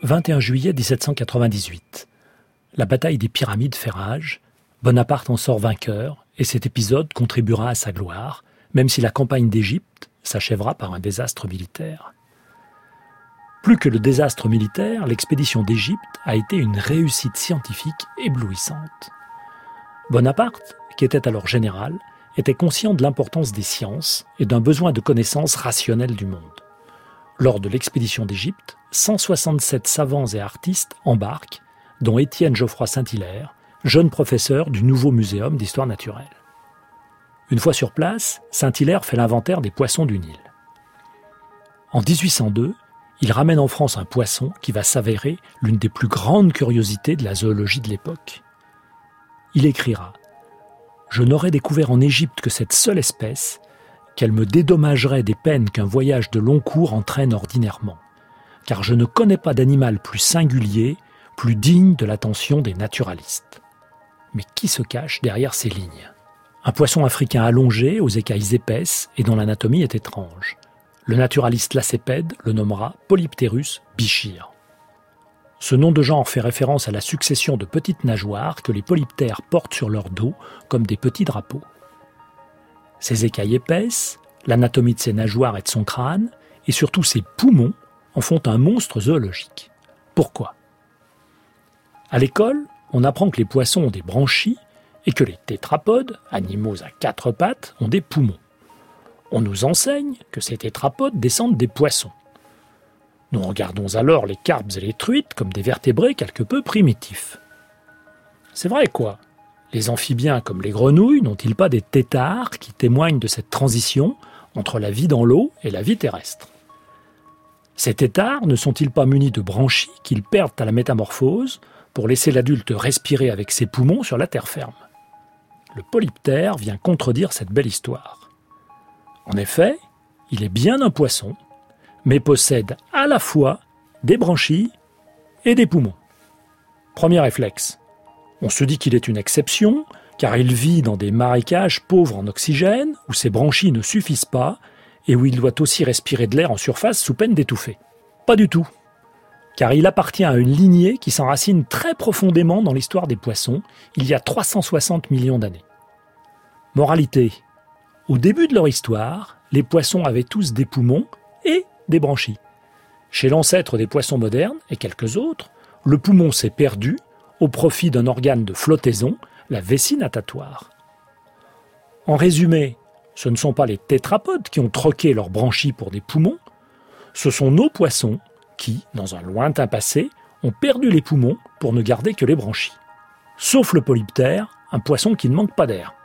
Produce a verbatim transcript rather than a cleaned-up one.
vingt et un juillet dix-sept cent quatre-vingt-dix-huit. La bataille des pyramides fait rage, Bonaparte en sort vainqueur, et cet épisode contribuera à sa gloire, même si la campagne d'Égypte s'achèvera par un désastre militaire. Plus que le désastre militaire, l'expédition d'Égypte a été une réussite scientifique éblouissante. Bonaparte, qui était alors général, était conscient de l'importance des sciences et d'un besoin de connaissances rationnelles du monde. Lors de l'expédition d'Égypte, cent soixante-sept savants et artistes embarquent, dont Étienne Geoffroy Saint-Hilaire, jeune professeur du nouveau muséum d'histoire naturelle. Une fois sur place, Saint-Hilaire fait l'inventaire des poissons du Nil. En dix-huit cent deux, il ramène en France un poisson qui va s'avérer l'une des plus grandes curiosités de la zoologie de l'époque. Il écrira « Je n'aurais découvert en Égypte que cette seule espèce, qu'elle me dédommagerait des peines qu'un voyage de long cours entraîne ordinairement, car je ne connais pas d'animal plus singulier, plus digne de l'attention des naturalistes. » Mais qui se cache derrière ces lignes ? Un poisson africain allongé, aux écailles épaisses et dont l'anatomie est étrange. Le naturaliste Lacépède le nommera Polypterus bichir. Ce nom de genre fait référence à la succession de petites nageoires que les polyptères portent sur leur dos comme des petits drapeaux. Ces écailles épaisses, l'anatomie de ses nageoires et de son crâne, et surtout ses poumons, en font un monstre zoologique. Pourquoi ? À l'école, on apprend que les poissons ont des branchies et que les tétrapodes, animaux à quatre pattes, ont des poumons. On nous enseigne que ces tétrapodes descendent des poissons. Nous regardons alors les carpes et les truites comme des vertébrés quelque peu primitifs. C'est vrai quoi ? Les amphibiens comme les grenouilles n'ont-ils pas des têtards qui témoignent de cette transition entre la vie dans l'eau et la vie terrestre ? Ces têtards ne sont-ils pas munis de branchies qu'ils perdent à la métamorphose pour laisser l'adulte respirer avec ses poumons sur la terre ferme ? Le polyptère vient contredire cette belle histoire. En effet, il est bien un poisson, mais possède à la fois des branchies et des poumons. Premier réflexe, on se dit qu'il est une exception, car il vit dans des marécages pauvres en oxygène, où ses branchies ne suffisent pas, et où il doit aussi respirer de l'air en surface sous peine d'étouffer. Pas du tout, car il appartient à une lignée qui s'enracine très profondément dans l'histoire des poissons, il y a trois cent soixante millions d'années. Moralité, au début de leur histoire, les poissons avaient tous des poumons et des branchies. Chez l'ancêtre des poissons modernes et quelques autres, le poumon s'est perdu au profit d'un organe de flottaison, la vessie natatoire. En résumé, ce ne sont pas les tétrapodes qui ont troqué leurs branchies pour des poumons, ce sont nos poissons qui, dans un lointain passé, ont perdu les poumons pour ne garder que les branchies. Sauf le polyptère, un poisson qui ne manque pas d'air.